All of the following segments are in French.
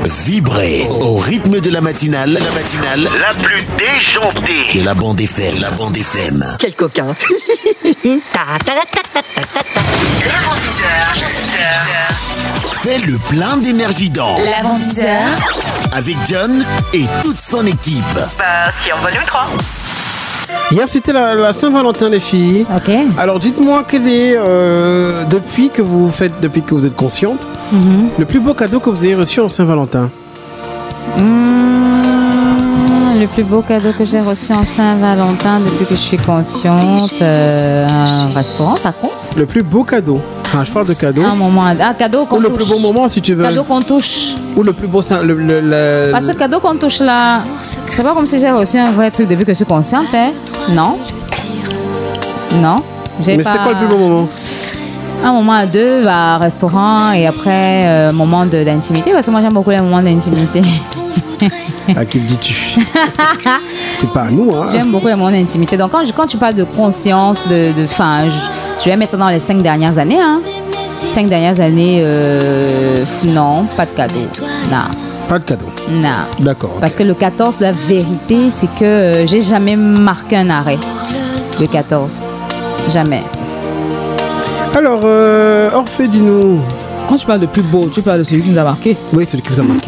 Vibrez au rythme de la matinale. La plus déjantée De la bande FM. Quel coquin. L'avant 10h. Fais le plein d'énergie dans L'avant 10h. avec John et toute son équipe. Si en volume 3. Hier, c'était la Saint-Valentin, les filles. Ok. Alors, dites-moi quel est, depuis que vous êtes consciente, le plus beau cadeau que vous avez reçu en Saint-Valentin. Le plus beau cadeau que j'ai reçu en Saint-Valentin depuis que je suis consciente, un restaurant, ça compte? Le plus beau cadeau. Enfin, je parle de cadeau. Cadeau qu'on Ou touche. le plus beau moment, si tu veux. Cadeau qu'on touche. Ou le plus beau... Parce que cadeau qu'on touche là, c'est pas comme si j'ai reçu un vrai truc depuis que je suis consciente, hein? Non. Mais c'était quoi le plus beau moment? Un moment à deux, restaurant, et après, moment d'intimité, parce que moi j'aime beaucoup les moments d'intimité. À qui le dis-tu? C'est pas à nous, hein. J'aime beaucoup les moments d'intimité. Donc quand tu parles de conscience, je vais mettre ça dans les 5 dernières années. 5 dernières années, non, pas de cadeau. Non. Pas de cadeau. Non. D'accord. Parce que le 14, la vérité, c'est que j'ai jamais marqué un arrêt. Le 14. Jamais. Alors, Orphée, dis-nous. Quand tu parles de plus beau, tu parles de celui qui nous a marqué. Oui, celui qui vous a marqué.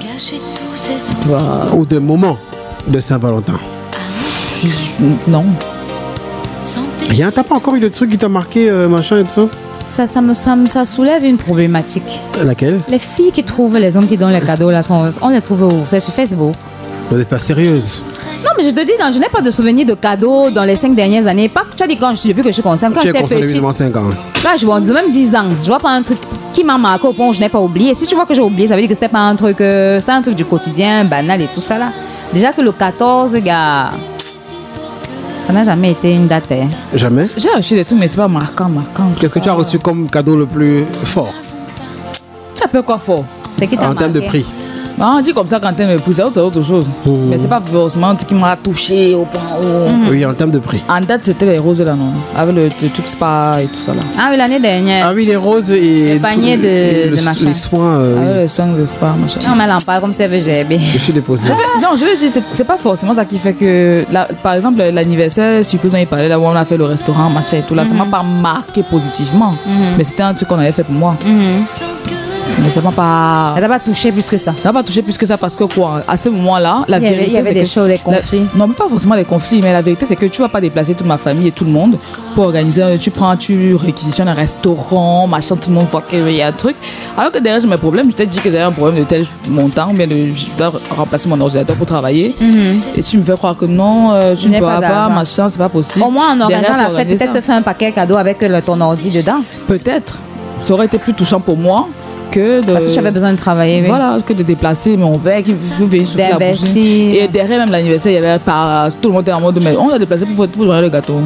Ou de moments de Saint-Valentin. Non. Rien, t'as pas encore eu de truc qui t'a marqué, machin et tout ça? Ça soulève une problématique. Laquelle? Les filles qui trouvent les hommes qui donnent les cadeaux, là, on les trouve où? C'est sur Facebook. Vous n'êtes pas sérieuse? Non, mais je te dis, je n'ai pas de souvenir de cadeaux dans les 5 dernières années. Pas que tu as dit depuis que je suis consciente. Quand Tu es j'étais consciente petite. depuis 5 ans. Là, je vois même 10 ans. Je vois pas un truc qui m'a marqué au point où je n'ai pas oublié. Si tu vois que j'ai oublié, ça veut dire que c'était pas un truc, c'était un truc du quotidien, banal et tout ça là. Déjà que le 14, gars, ça n'a jamais été une date. Hein. Jamais? J'ai reçu des trucs, mais c'est pas marquant. Qu'est-ce que tu as reçu comme cadeau le plus fort Tu appelles quoi fort? C'est qui t'a en termes de marqué? prix? On dit comme ça quand t'aimes le prix, c'est autre chose. Mais c'est pas forcément un truc qui m'a touché au point où... Oui, en termes de prix. En date, c'était les roses là, non? Avec le truc spa et tout ça là. Ah oui, l'année dernière. Ah oui, les roses et... Le panier de machin. Les soins, Avec oui. les soins de spa, machin. Non, mais elle en parle comme si elle veut gerber. Je suis déposé. Non, je veux dire, c'est pas forcément ça qui fait que, par exemple, l'anniversaire, supposons il parlait là où on a fait le restaurant, machin et tout là, ça m'a pas marqué positivement. Mais c'était un truc qu'on avait fait pour moi. Mais ça m'a pas. Elle t'a pas touché plus que ça. Ça m'a pas touché plus que ça parce que quoi, à ce moment-là, la vérité, Il y avait c'est des que choses, des conflits. non, mais pas forcément des conflits, mais la vérité c'est que tu vas pas déplacer toute ma famille et tout le monde pour organiser. Tu réquisitionnes un restaurant, machin, tout le monde voit qu'il y a un truc. Alors que derrière j'ai mes problèmes, je t'ai dit que j'avais un problème de tel montant, mais je dois remplacer mon ordinateur pour travailler. Et tu me fais croire que non, tu ne n'ai pas pourras pas, d'argent. machin, c'est pas possible. Au moins, en organisant Derrière, la pour fête, organiser peut-être te ça. faire un paquet cadeau avec ton ordi dedans. Peut-être. Ça aurait été plus touchant pour moi que de. Parce que tu avais besoin de travailler. Oui. Voilà, que de déplacer mon père qui veut souffler la D'investir. bougie. Et derrière même l'anniversaire, il y avait tout le monde était en mode mais on a déplacé pour donner le gâteau.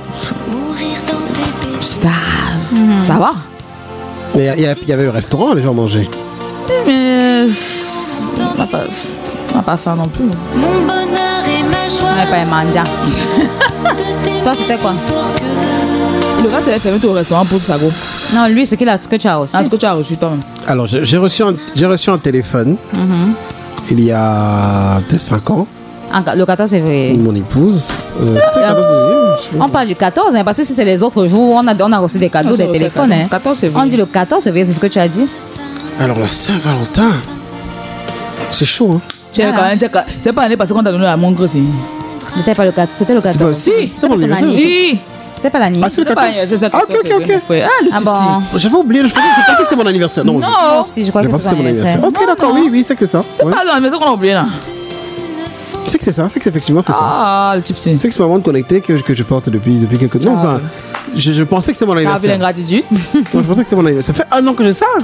Ça va. Mais il y avait le restaurant, les gens mangeaient. Mais on n'a pas faim non plus. Mon bonheur et ma joie. On n'est pas un mandia. Toi, c'était quoi? Et le gars s'est fermé tout au restaurant pour Sago. Non, lui, ce que tu as reçu. Est-ce que tu as reçu toi-même? Alors, j'ai reçu un téléphone il y a peut-être 5 ans. Le 14 février. Mon épouse. C'était le 14 février. On parle du 14, parce que si c'est les autres jours, on a reçu des cadeaux, des téléphones. 14 février. On dit le 14 février, c'est ce que tu as dit? Alors, la Saint-Valentin, c'est chaud, hein. C'est pas l'année passée qu'on t'a donné la montre aussi. C'était pas le 14. C'était le 14. Si, c'est mon anniversaire. Si. C'était pas l'année. Ah, c'est le 14. Ah, ok. Ah, le Ah type bon? J'avais oublié, je pensais que c'était mon anniversaire. Non, Non. Moi aussi, je crois je que pensais c'est que ton c'était mon anniversaire. anniversaire. Ok, d'accord, oui, c'est que c'est ça. C'est pas la maison qu'on a oublié là. C'est que c'est ça, c'est que effectivement c'est ça. Ah, le type c'est. C'est que c'est ma montre connectée que je porte depuis quelques temps. Enfin, je pensais que c'était mon T'as vu anniversaire. l'ingratitude? Non, je pensais que c'était mon anniversaire. Ça fait 1 an que j'ai ça.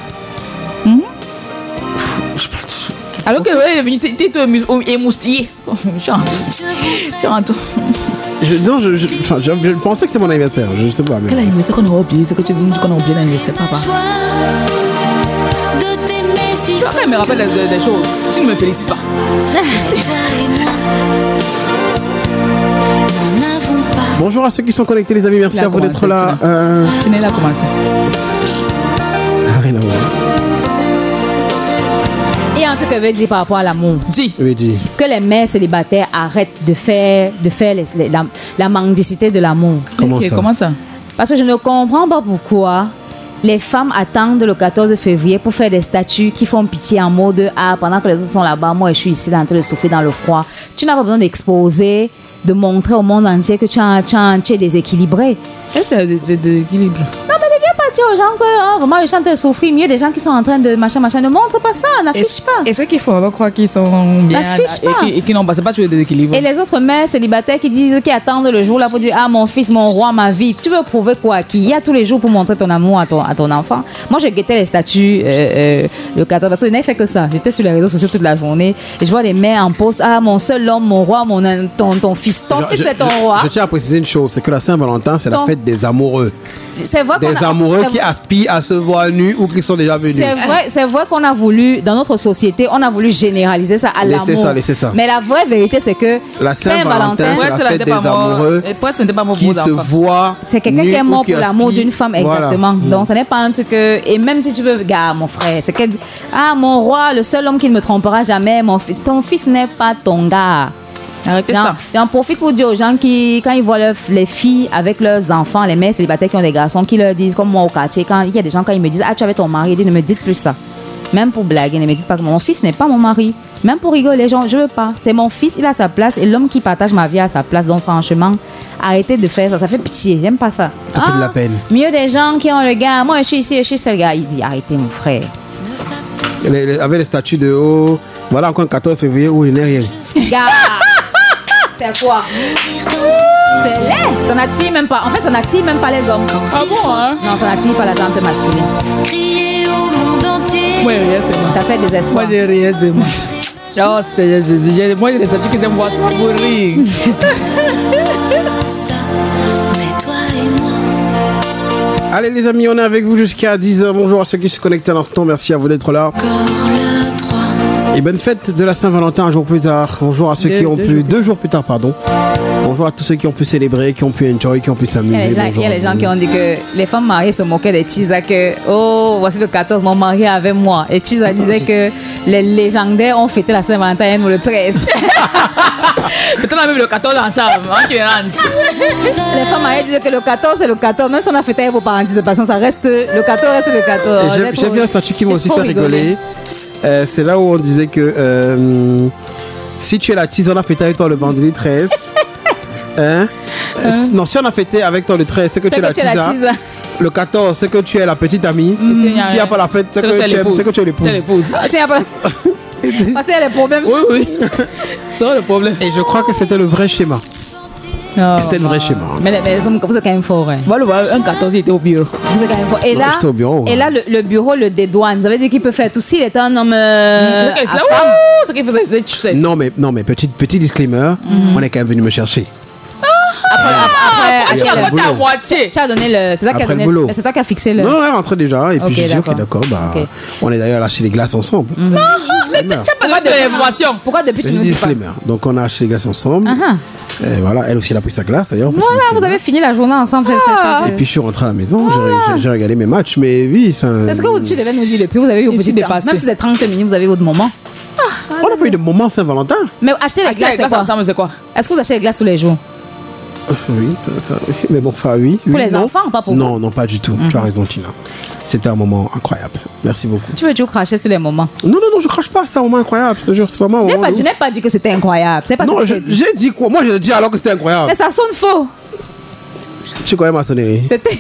Alors que ouais, il est venu t'es émoustillé. Je rentre. Je pensais que c'était mon anniversaire. Je sais pas. Mais... Quel anniversaire qu'on a oublié? C'est que tu veux qu'on a oublié l'anniversaire, papa. De t'aimer si Tu vas quand même me rappeler des choses. Tu ne me félicites pas. toi et moi. N'en avons pas. Bonjour à ceux qui sont connectés, les amis. Merci Il a à vous d'être commencé, là. Tu n'es là commencé. Rien à voir. a un truc que je veux dire par rapport à l'amour. Dis. Oui, dis. Que les mères célibataires arrêtent de faire la mendicité de l'amour. Comment Ok, ça? Comment ça? Parce que je ne comprends pas pourquoi les femmes attendent le 14 février pour faire des statuts qui font pitié en mode « Ah, pendant que les autres sont là-bas, moi je suis ici en train de souffrir dans le froid. » Tu n'as pas besoin d'exposer, de montrer au monde entier que tu es déséquilibré. Est-ce que c'est de l'équilibre? Non, mais ne viens pas dire aux gens que vraiment les gens te souffrent mieux. Des gens qui sont en train de machin. Ne montre pas ça, n'affiche pas. Et ceux qu'il faut vraiment croire qu'ils sont bien N'affiche pas. et qui n'ont pas, c'est pas toujours des équilibres. Et les autres mères célibataires qui attendent le jour là pour dire « Ah, mon fils, mon roi, ma vie. » Tu veux prouver quoi à qui? Il y a tous les jours pour montrer ton amour à ton enfant. Moi, je guettais les statuts le 14 parce que je n'avais fait que ça. J'étais sur les réseaux sociaux toute la journée et je vois les mères en poste « Ah, mon seul homme, mon roi, ton fils. Ton fils, c'est ton roi. » Je tiens à préciser une chose, c'est que la Saint-Valentin, c'est la Ton- fête des amoureux. C'est vrai Des amoureux qui aspirent à se voir nus ou qui sont déjà venus. C'est vrai qu'on a voulu, dans notre société, on a voulu généraliser ça à l'amour. Laissez ça. Mais la vraie vérité, c'est que La Saint-Valentin, Ouais, c'est c'est la la fête des fête pas mort. amoureux Et pourquoi ce n'était pas mort qui pour vos se enfants? voient. c'est quelqu'un qui est mort pour l'amour d'une femme, exactement. Voilà. Donc, ce n'est pas un truc que... Et même si tu veux, gars, mon frère, c'est quel... Ah, mon roi, le seul homme qui ne me trompera jamais, mon fils. Ton fils n'est pas ton gars. Arrêtez ça. J'en profite pour dire aux gens qui, quand ils voient les filles avec leurs enfants, les mères célibataires qui ont des garçons, qui leur disent, comme moi au quartier, quand il y a des gens, quand ils me disent, ah, tu avais ton mari, ils disent, ne me dites plus ça. Même pour blaguer, ne me dites pas que mon fils n'est pas mon mari. Même pour rigoler, les gens, je veux pas. C'est mon fils, il a sa place et l'homme qui partage ma vie a sa place. Donc, franchement, arrêtez de faire ça. Ça fait pitié. J'aime pas ça. Ça fait de la peine. Mieux des gens qui ont le gars. Moi, je suis ici, je suis seul gars. Ils disent, arrêtez, mon frère. Avec les statuts de haut. Voilà encore un 14 février où il n'est rien. Gars. C'est quoi? C'est laid. Ça n'attire même pas. En fait, ça n'attire même pas les hommes. Ah bon, hein? Non, ça n'attire pas la gente masculine. Crier au monde entier. Moi, rien, c'est moi. Ça fait des espoirs. Moi, j'ai rien, c'est moi. Oh, Seigneur Jésus. Moi, j'ai des statuts que j'aime voir ça pour rire. Ça, mais toi et moi. Allez les amis, on est avec vous jusqu'à 10h. Bonjour à ceux qui se connectent à l'instant. Merci à vous d'être là. Encore le 3. Et bonne fête de la Saint-Valentin un jour plus tard. Bonjour à ceux qui ont pu... 2 jours plus tard, pardon. Bonjour à tous ceux qui ont pu célébrer, qui ont pu enjoy, qui ont pu s'amuser. Il y a les gens qui ont dit que les femmes mariées se moquaient des Chisa, que oh, voici le 14, mon mari est avec moi. Et Chisa disait que les légendaires ont fêté la Saint-Valentin le 13. Peut-être on a même le 14 ensemble. Hein, qui rentre. Les femmes mariées disaient que le 14 c'est le 14. Même si on a fêté avec vos parents d'anticipation, ça reste le 14 reste le 14. J'ai vu un statut qui m'a aussi fait rigoler. C'est là où on disait que si tu es la tease, on a fêté avec toi le vendredi 13. Hein? Non, si on a fêté avec toi le 13, c'est que tu es la tease. Le 14, c'est que tu es la petite amie. S'il n'y a pas la fête, c'est que tu es l'épouse. S'il n'y a pas... Parce qu'il y a des problèmes. Oui, oui. C'est vrai le problème. Et je crois que c'était le vrai schéma. C'était le vrai schéma. Mais les hommes, vous êtes quand même forts. Hein. Voilà, un 14, il était au bureau. Vous êtes quand même forts. Et Non, là, j'étais au bureau, et là le bureau le dédouane. Ça veut dire qu'il peut faire tout. S'il est un homme. C'est ce qu'il faisait, c'était Non mais petit disclaimer, on est quand même venu me chercher. Après, tu as voté à moitié. Tu as donné le. C'est ça qui a Après le donné. boulot. C'est toi qui a fixé le. Non, on est rentré déjà. Et puis Ok, j'ai dit, ok, d'accord. d'accord. Ok. On est d'ailleurs lâché les glaces ensemble. Mais tu n'as pas donné de l'information. Pourquoi depuis tu Petit ne dis pas? disclaimer. Donc on a acheté les glaces ensemble. Et voilà, elle aussi elle a pris sa glace d'ailleurs. petit Voilà, vous disclaimer. avez fini la journée ensemble. Et puis je suis rentré à la maison, j'ai regardé mes matchs, mais oui, enfin. C'est ce que tu devais nous dire depuis. Vous avez eu au Et petit puis temps. dépassé. Même si c'est 30 minutes, vous avez eu votre moment. On n'a pas eu de moment Saint-Valentin. Mais acheter les glaces, c'est quoi? ensemble, c'est quoi? Est-ce que vous achetez les glaces tous les jours? Oui, mais bon, enfin oui. Pour les enfants, pas pour Non, non, pas du tout. Tu as raison, Tina. C'était un moment incroyable. Merci beaucoup. Tu veux toujours cracher sur les moments? Non, je crache pas, c'est un moment incroyable, je te jure, c'est vraiment un moment. de Je ouf. n'ai pas dit que c'était incroyable. C'est pas Non, ce que j'ai dit. j'ai dit quoi? Moi, j'ai dit alors que c'était incroyable. Mais ça sonne faux. Tu connais ma sonnerie. C'était.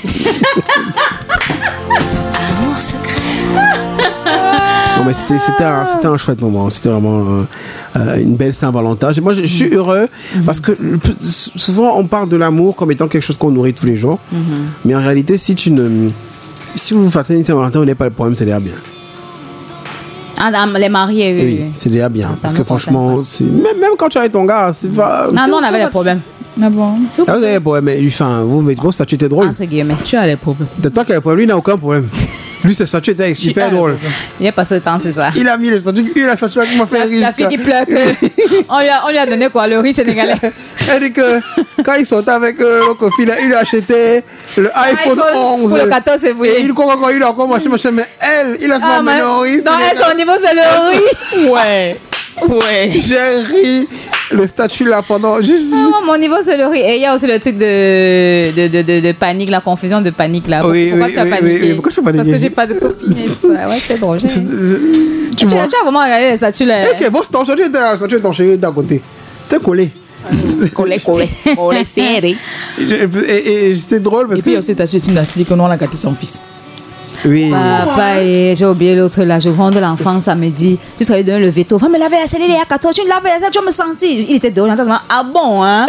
Amour secret. Non, mais c'était un chouette moment. C'était vraiment une belle Saint-Valentin. Moi, je suis heureux parce que souvent, on parle de l'amour comme étant quelque chose qu'on nourrit tous les jours. Mais en réalité, si vous vous faites une Saint-Valentin, vous n'avez pas le problème, c'est déjà bien. Ah, les mariés, oui. Oui, c'est déjà bien. Ça Parce nous que franchement, même quand tu es avec ton gars, c'est pas. Non, nous, on avait des problèmes. Ah bon? Ah, vous avez des problèmes, mais enfin, vos statuts étaient drôles. Entre guillemets. Tu as les problèmes. De toi qui as des problèmes, lui n'a aucun problème. Lui, ses statuts étaient super drôles. Il a passé le temps sur ça. Il a mis les statuts, il a fait ça qui m'a fait rire. La fille qui pleure on lui a donné quoi, le riz sénégalais. Elle dit que quand il sortait avec le copine, il a acheté le iPhone 11. Pour le 14 février. Et il a encore machin, mais elle, il a fait un riz. Non, elle, son niveau, c'est le riz. Ouais. J'ai ri le statut là pendant juste. Non, mon niveau, c'est le riz. Et il y a aussi le truc de panique, la confusion de panique là. Pourquoi tu as paniqué? Oui, pourquoi tu as paniqué? Parce que j'ai pas de copine et tout ça. Ouais, c'était drôle. Tu as vraiment regardé les statuts là. Ok, bon, ton statut était là, le statut de ton chéri d'à côté. T'es collé. Collé, serré. Et c'était drôle parce Et puis aussi, t'as dit que non, on a gâté son fils. Oui. Papa, et j'ai oublié l'autre là, je rentre de l'enfance samedi, jusqu'à lui donner le veto. Va me laver la selle, il est à 14, tu me laves la selle, tu vas me sentir. Il était dehors, j'entends, ah bon, hein?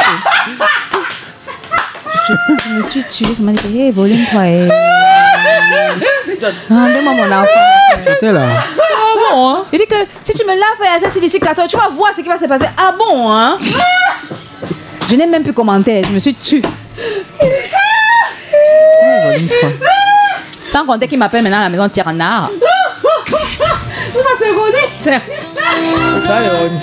Je me suis tuée, ça m'a dit, hey, volume 3. Rendez-moi mon enfant. J'étais là. Ah bon, hein? Il dit que si tu me laves la selle d'ici 14, tu vas voir ce qui va se passer. Ah bon, hein? Je n'ai même plus commenté, je me suis tuée. Volume 3. Sans compter qu'il m'appelle maintenant à la maison de Tierrenard. Tout ça, c'est Ronnie. Ça, Ronnie.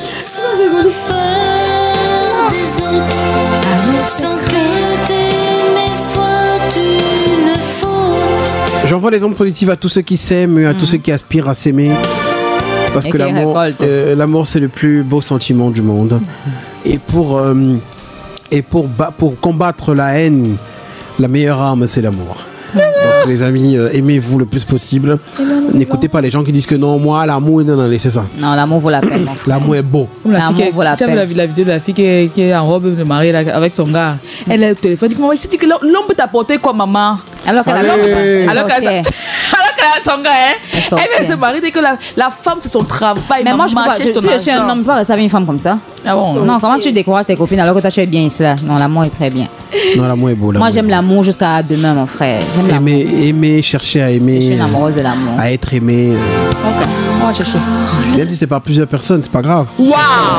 Peur des autres, sans que t'aimer soit une faute. J'envoie les ondes positives à tous ceux qui s'aiment, à tous ceux qui aspirent à s'aimer. Parce Et que qui l'amour, c'est le plus beau sentiment du monde. Et pour combattre la haine, la meilleure arme, c'est l'amour. Donc les amis, aimez-vous le plus possible. N'écoutez pas les gens qui disent que non, moi l'amour, non, laissez ça. Non, l'amour vaut la peine, mon frère. L'amour est beau. Comme la fille L'amour vaut la tu as vu peine. la vidéo de la fille qui est en robe de mariée là, avec son gars. Elle est au téléphone. Elle dit, maman, je te dis que l'homme peut t'apporter quoi, maman? Alors qu'elle a Allez. Alors qu'elle a son gars, hein? Elle sorcière. Elle se marie dès que la femme, c'est son travail. Mais moi, je peux pas. Si je suis un homme, je peux pas rester avec une femme comme ça. Ah bon? Non, comment tu décourages tes copines alors que toi, tu es bien ici là? Non, l'amour est très bien. Non, l'amour est beau. Moi, j'aime l'amour jusqu'à demain, mon frère. J'aime l'amour. Aimer, chercher à aimer. Je suis une amoureuse de l'amour. À être aimé. Ok, on va chercher. Même si c'est par plusieurs personnes, c'est pas grave. Waouh!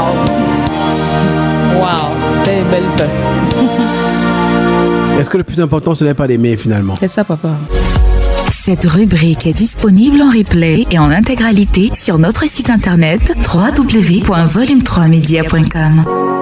Waouh! T'es une belle femme. Est-ce que le plus important, ce n'est pas d'aimer finalement? C'est ça, papa. Cette rubrique est disponible en replay et en intégralité sur notre site internet www.volume3media.com.